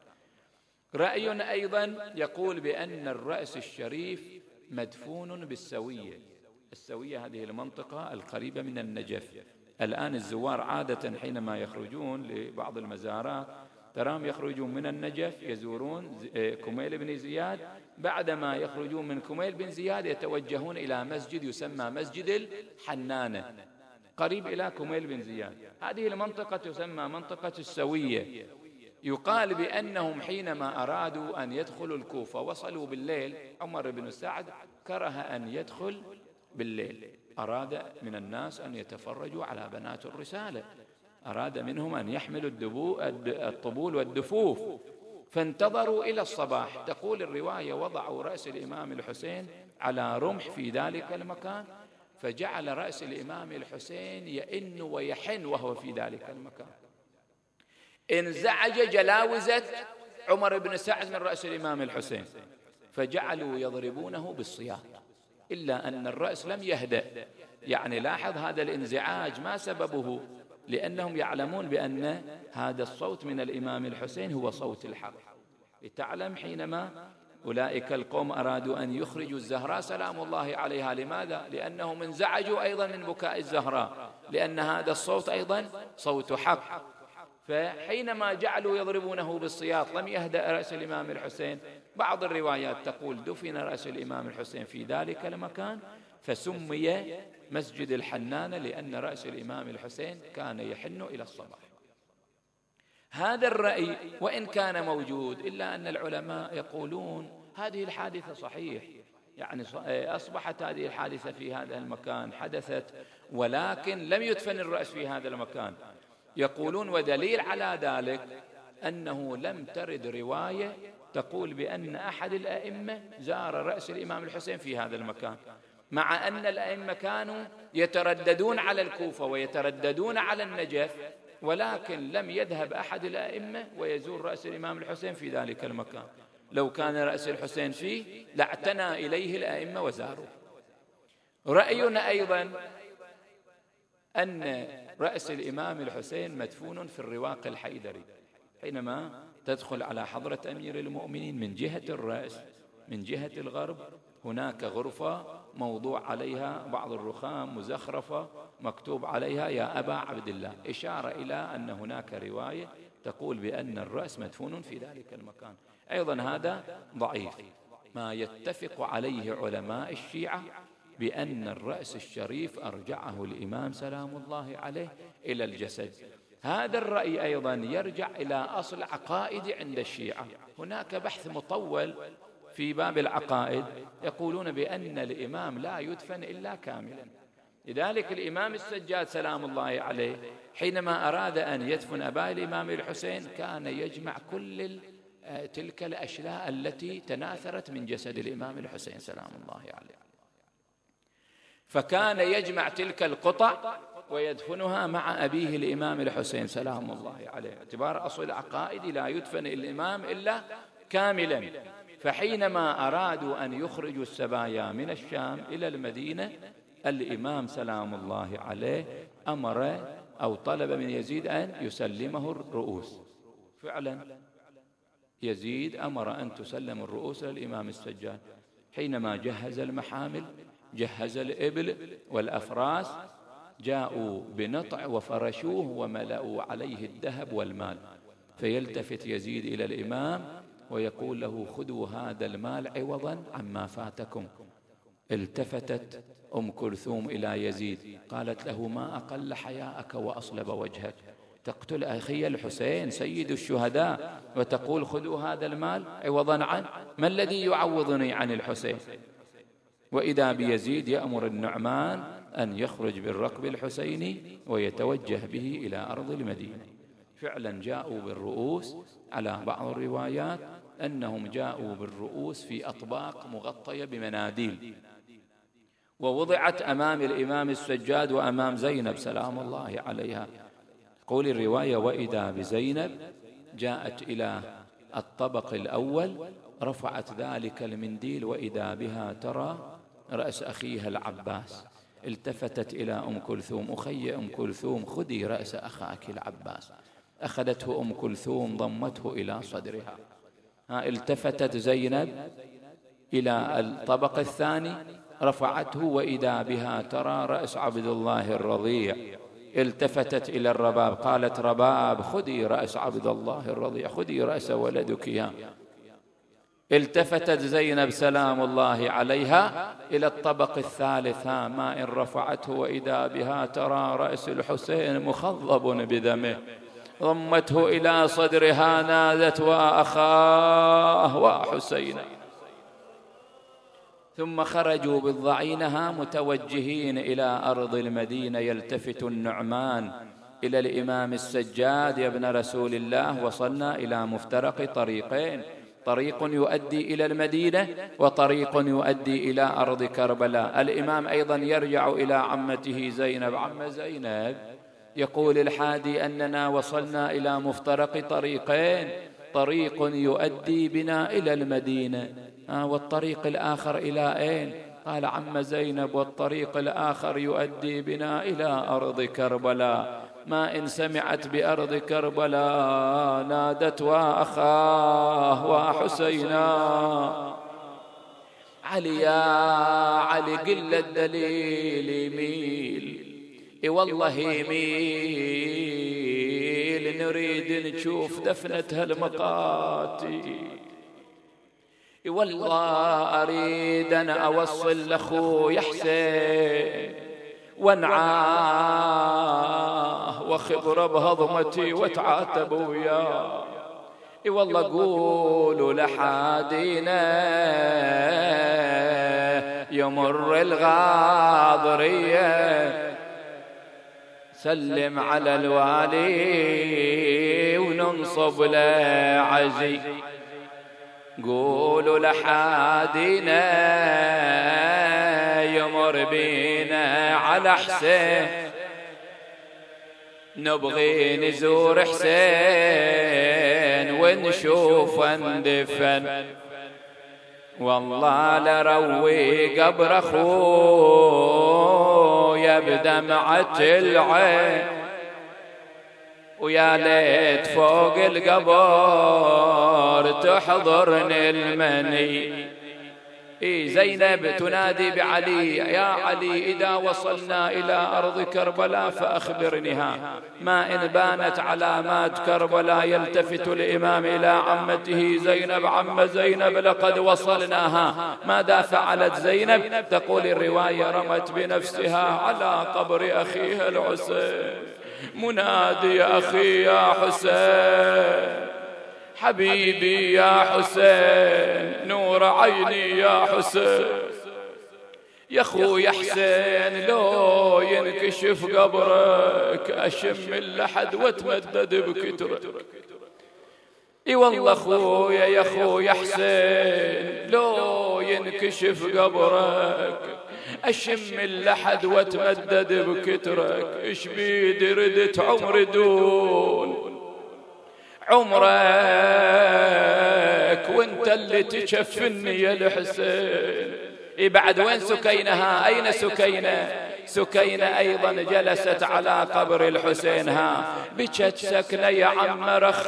S1: رأي أيضا يقول بأن الرأس الشريف مدفون بالسوية. السوية هذه المنطقة القريبة من النجف. الآن الزوار عادة حينما يخرجون لبعض المزارات تراهم يخرجون من النجف يزورون كميل بن زياد، بعدما يخرجون من كميل بن زياد يتوجهون إلى مسجد يسمى مسجد الحنانة قريب إلى كميل بن زياد. هذه المنطقة تسمى منطقة السوية. يقال بأنهم حينما أرادوا أن يدخلوا الكوفة وصلوا بالليل، عمر بن سعد كره أن يدخل بالليل، أراد من الناس أن يتفرجوا على بنات الرسالة، أراد منهم أن يحملوا الطبول والدفوف، فانتظروا إلى الصباح. تقول الرواية وضعوا رأس الإمام الحسين على رمح في ذلك المكان، فجعل رأس الإمام الحسين يئن ويحن وهو في ذلك المكان. انزعج جلاوزة عمر بن سعد من رأس الإمام الحسين فجعلوا يضربونه بالصياط، إلا أن الرأس لم يهدأ. يعني لاحظ هذا الانزعاج ما سببه، لأنهم يعلمون بأن هذا الصوت من الإمام الحسين هو صوت الحق. لتعلم حينما أولئك القوم أرادوا أن يخرجوا الزهراء سلام الله عليها، لماذا؟ لأنهم انزعجوا أيضا من بكاء الزهراء، لأن هذا الصوت أيضا صوت حق. فحينما جعلوا يضربونه بالصياط لم يهدأ رأس الإمام الحسين. بعض الروايات تقول دفن رأس الإمام الحسين في ذلك المكان فسمي مسجد الحنانة، لأن رأس الإمام الحسين كان يحن إلى الصباح. هذا الرأي وإن كان موجود، إلا أن العلماء يقولون هذه الحادثة صحيح، يعني أصبحت هذه الحادثة في هذا المكان حدثت، ولكن لم يدفن الرأس في هذا المكان. يقولون ودليل على ذلك أنه لم ترد رواية تقول بأن أحد الأئمة زار رأس الإمام الحسين في هذا المكان، مع أن الأئمة كانوا يترددون على الكوفة ويترددون على النجف، ولكن لم يذهب أحد الأئمة ويزور رأس الإمام الحسين في ذلك المكان. لو كان رأس الحسين فيه لاعتنى إليه الأئمة وزاروا. رأينا أيضا أن رأس الإمام الحسين مدفون في الرواق الحيدري. حينما تدخل على حضرة أمير المؤمنين من جهة الرأس من جهة الغرب هناك غرفة موضوع عليها بعض الرخام مزخرفة مكتوب عليها يا أبا عبد الله، إشارة إلى أن هناك رواية تقول بأن الرأس مدفون في ذلك المكان. أيضا هذا ضعيف. ما يتفق عليه علماء الشيعة بأن الرأس الشريف أرجعه الإمام سلام الله عليه إلى الجسد. هذا الرأي أيضا يرجع إلى أصل عقائد عند الشيعة. هناك بحث مطول في باب العقائد، يقولون بأن الإمام لا يدفن إلا كاملا، لذلك الإمام السجاد سلام الله عليه حينما أراد أن يدفن أباه الإمام الحسين كان يجمع كل تلك الأشلاء التي تناثرت من جسد الإمام الحسين سلام الله عليه، فكان يجمع تلك القطع ويدفنها مع أبيه الإمام الحسين سلام الله عليه، اعتبار أصل عقائدي لا يدفن الإمام إلا كاملا. فحينما أرادوا أن يخرجوا السبايا من الشام إلى المدينة الإمام سلام الله عليه أمر أو طلب من يزيد أن يسلمه الرؤوس. فعلا يزيد أمر أن تسلم الرؤوس للإمام السجاد. حينما جهز المحامل، جهز الإبل والأفراس، جاءوا بنطع وفرشوه وملأوا عليه الذهب والمال، فيلتفت يزيد إلى الإمام ويقول له خذوا هذا المال عوضا عما فاتكم. التفتت أم كلثوم إلى يزيد قالت له ما أقل حياءك وأصلب وجهك، تقتل أخي الحسين سيد الشهداء وتقول خذوا هذا المال عوضا عنه، ما الذي يعوضني عن الحسين؟ وإذا بيزيد يأمر النعمان أن يخرج بالركب الحسيني ويتوجه به إلى أرض المدينة. فعلا جاءوا بالرؤوس، على بعض الروايات أنهم جاءوا بالرؤوس في أطباق مغطية بمناديل، ووضعت أمام الإمام السجاد وأمام زينب سلام الله عليها. تقول الرواية وإذا بزينب جاءت إلى الطبق الأول رفعت ذلك المنديل وإذا بها ترى رأس أخيها العباس. التفتت إلى أم كلثوم أخي أم كلثوم خذي رأس أخاك العباس. أخذته أم كلثوم ضمته إلى صدرها. التفتت زينب إلى الطبق الثاني رفعته وإذا بها ترى رأس عبد الله الرضيع. التفتت إلى الرباب قالت رباب خذي رأس عبد الله الرضيع، خذي رأس ولدك يا. التفتت زينب سلام الله عليها إلى الطبق الثالث ما إن رفعته وإذا بها ترى رأس الحسين مخضب بدمه، ضمته إلى صدرها نادت وأخاه وحسينا. ثم خرجوا بالضعينها متوجهين إلى أرض المدينة. يلتفت النعمان إلى الإمام السجاد يا ابن رسول الله وصلنا إلى مفترق طريقين، طريق يؤدي إلى المدينة وطريق يؤدي إلى أرض كربلاء. الإمام أيضا يرجع إلى عمته زينب، عم زينب يقول الحادي أننا وصلنا إلى مفترق طريقين، طريق يؤدي بنا إلى المدينة والطريق الآخر إلى أين؟ قال عم زينب والطريق الآخر يؤدي بنا إلى أرض كربلاء. ما إن سمعت بأرض كربلاء نادت وأخاه وحسينا. علي يا علي قل الدليل يميل، والله يميل نريد نشوف دفنة هالمقاتل. والله أريد أن أوصل لأخوي حسين وانعاه وخضر بهضمتي وتعاتب وياه. والله قولوا لحادينا يمر الغاضرية سلم على الوالي وننصب له عزي. قولوا لحادينا يمر بينا على حسين نبغي نزور حسين ونشوف اندفن. والله لروي قبر اخويا بدمعة العين، ويا ليت فوق القبر تحضرني المني. زينب تنادي بعلي يا علي إذا وصلنا إلى أرض كربلاء فأخبرنيها. ما إن بانت علامات كربلاء يلتفت الإمام إلى عمته زينب عم زينب لقد وصلناها. ماذا فعلت زينب؟ تقول الرواية رمت بنفسها على قبر أخيها الحسين منادي أخي يا حسين حبيبي يا حسين نور عيني يا حسين. يا خويا حسين لو ينكشف قبرك أشم اللحد واتمدد بكترك. اي والله خويا يا خويا حسين لو ينكشف قبرك أشم اللحد واتمدد بكترك. ايش بيد ردت عمر دون عمرك وانت اللي تشفني يا الحسين. اي بعد وين سكينها؟ اين سكينة؟ سكينة ايضا جلست على قبر الحسين. ها بكت سكنة يا عم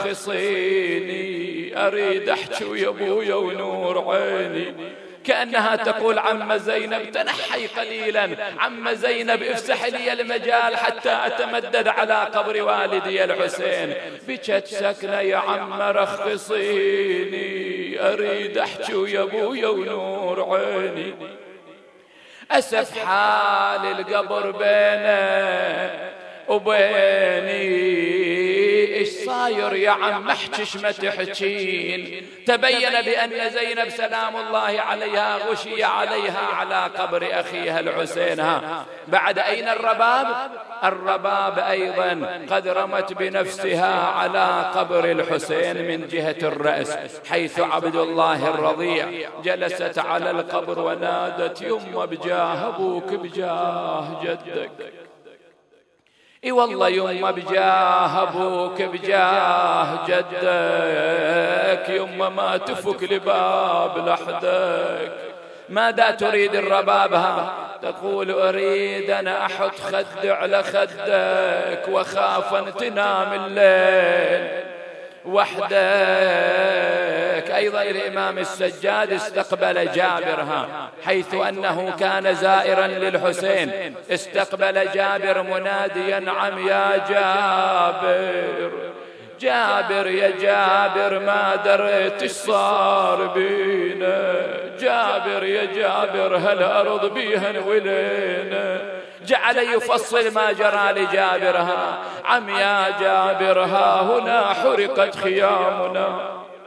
S1: رخصيني اريد احكي ويا ابويا ونور عيني. كأنها تقول عم زينب تنحي قليلا، عم زينب افسح لي المجال حتى أتمدد على قبر والدي الحسين. بكت سكنة يا عم رخصيني أريد أحكي ويا أبويا ونور عيني. أسف حال القبر بينه وبيني ايش صاير يا عم احكيش ما تحكين. تبين بأن زينب سلام الله عليها غشي عليها على قبر أخيها الحسين. بعد أين الرباب؟ الرباب أيضا قد رمت بنفسها على قبر الحسين من جهة الرأس، حيث عبد الله الرضيع جلست على القبر ونادت يم بجاه أبوك بجاه جدك. اي والله يما بجاه ابوك بجاه جدك يما ما تفك لباب لحدك. ماذا تريد الربابها؟ تقول أريد أن أحط خد على خدك وخاف أن تنام الليل وحدك. أيضا الإمام السجاد استقبل جابرها حيث أنه كان زائرا للحسين، استقبل جابر مناديا عم يا جابر، جابر يا جابر ما دريت ايش صار بينا، جابر يا جابر هالأرض بيها ولينا. جعل يفصل ما جرى لجابرها. عم يا جابرها هنا حرقت خيامنا،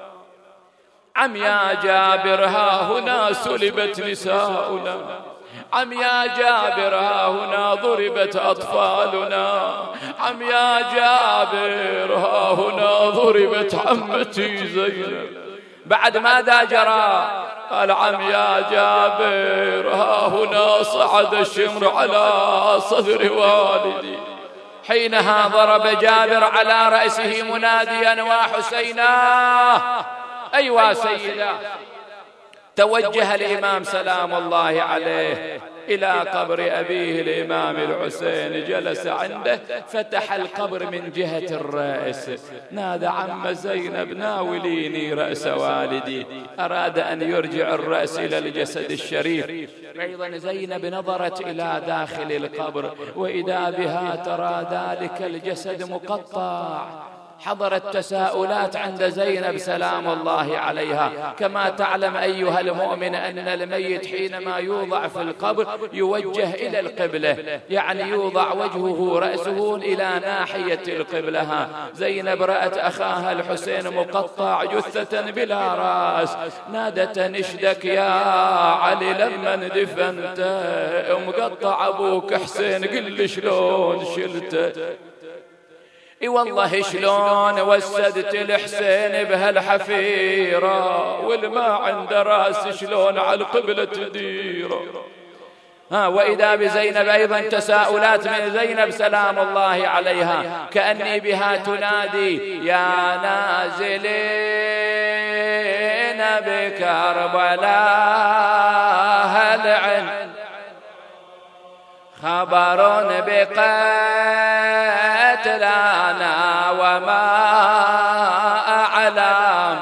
S1: عم يا جابرها هنا سلبت نساؤنا، عم يا جابرها هنا ضربت أطفالنا، عم يا جابرها هنا ضربت عمتي زينب. بعد ماذا جرى؟ قال عم يا جابر ها هنا صعد الشمر على صدر والدي. حينها ضرب جابر على رأسه مناديا وحسينا. أيوا سيدا. توجه الإمام سلام الله عليه إلى قبر أبيه الإمام الحسين، جلس عنده، فتح القبر من جهة الرأس، نادى عم زينب ناوليني رأس والدي. أراد أن يرجع الرأس إلى الجسد الشريف. أيضا زينب نظرت إلى داخل القبر وإذا بها ترى ذلك الجسد مقطع. حضرت تساؤلات عند زينب سلام الله عليها. كما تعلم أيها المؤمن أن الميت حينما يوضع في القبر يوجه إلى القبلة، يعني يوضع وجهه رأسه إلى ناحية القبلة. زينب رأت أخاها الحسين مقطع جثة بلا رأس، نادت نشدك يا علي لما دفنت مقطع أبوك حسين قل لي شلون شلته. اي والله شلون وسدت الحسين بهالحفيرة والما عند راس شلون على القبلة تديره. وإذا بزينب أيضا تساؤلات من زينب سلام الله عليها، كأني بها تنادي يا نازلين بكربلاء هل عن خبر بقتلنا وما أعلم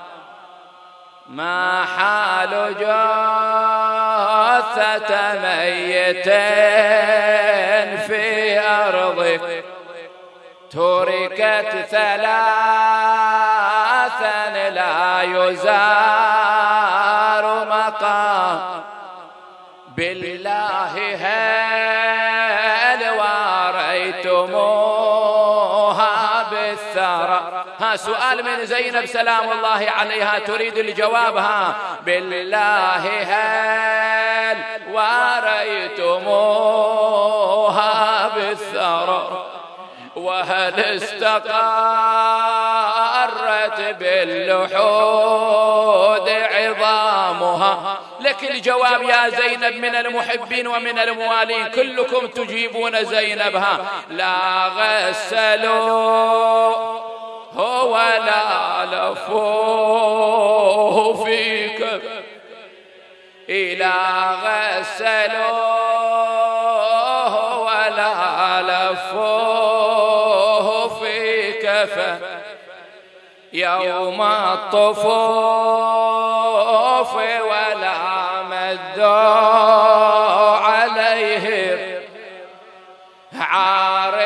S1: ما حال جثة ميت في أرضك تركت ثلاثا لا يزار مقام. بالله هل واريتموها بالثرى سؤال من زينب سلام الله عليها تريد الجواب. بالله هل وريتموها بالثرى وهل استقرت باللحود عظامها؟ لك الجواب يا زينب من المحبين ومن الموالين، كلكم تجيبون زينبها. لا غسلوا ولا لفوه فيك إلى غسلوه ولا لفوه في كفن يوم الطفوف ولا مدوا عليه عار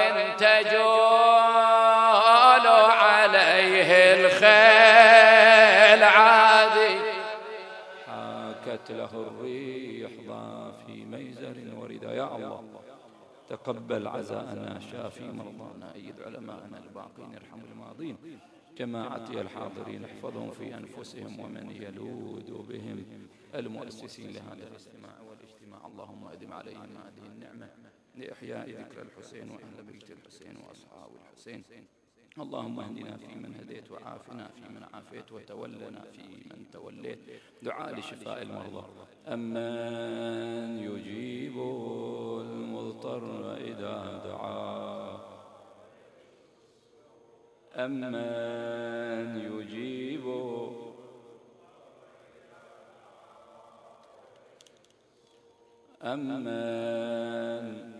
S1: تجول عليه الخيل عادي حاكت له الريح في ميزر وردا. يا الله تقبل عزاءنا، شافي مرضانا، أيد علماءنا الباقين، ارحم الماضين، جماعتي الحاضرين احفظهم في أنفسهم ومن يلود بهم، المؤسسين لهذا الاجتماع والاجتماع. اللهم أدم عليهم هذه النعمة لإحياء ذكر الحسين وأهل بيت الحسين وأصحاب الحسين. اللهم اهدنا فيمن هديت وعافنا فيمن عافيت وتولنا فيمن توليت. دعاء لشفاء المرضى. أمن يجيب المضطر إذا دعاه، أمن يجيب أمن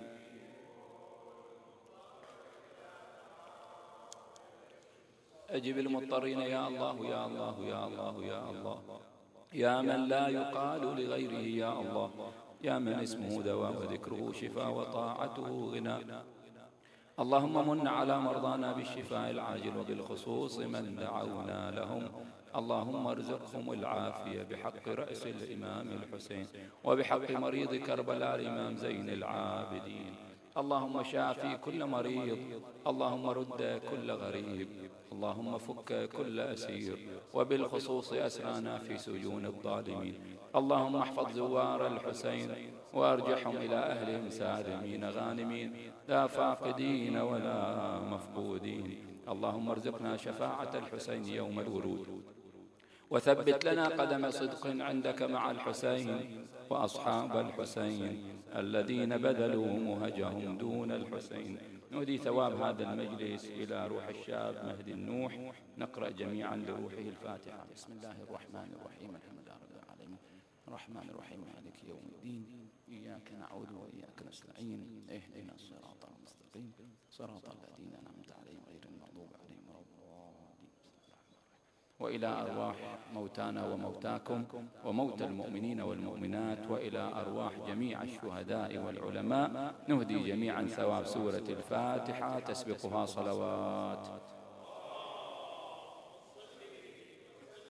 S1: أجب المضطرين يا الله يا الله يا الله يا الله، يا من لا يقال لغيره يا الله، يا من اسمه دواء وذكره شفاء وطاعته غنى. اللهم من على مرضانا بالشفاء العاجل وبالخصوص من دعونا لهم. اللهم ارزقهم العافية بحق رأس الإمام الحسين وبحق مريض كربلاء الإمام زين العابدين. اللهم شافي كل مريض، اللهم رد كل غريب، اللهم فك كل أسير، وبالخصوص أسرانا في سجون الظالمين. اللهم احفظ زوار الحسين وارجعهم إلى أهلهم سالمين غانمين، لا فاقدين ولا مفقودين. اللهم ارزقنا شفاعة الحسين يوم الورود، وثبت لنا قدم صدق عندك مع الحسين وأصحاب الحسين الذين بذلوا مهجهم دون الحسين. نهدي ثواب هذا المجلس إلى روح الشاب مهدي النوح. نقرأ جميعا لروحه الفاتحة. بسم الله الرحمن الرحيم، الحمد لله رب العالمين، الرحمن الرحيم، مالك يوم الدين، إياك نعبد وإياك نستعين، اهدنا الصراط المستقيم، صراط الذين أنعمت عليهم غير المغضوب عليهم ولا الضالين. وإلى أرواح موتانا وموتاكم وموتى المؤمنين والمؤمنات، وإلى أرواح جميع الشهداء والعلماء، نهدي جميعا ثواب سورة الفاتحة تسبقها صلوات.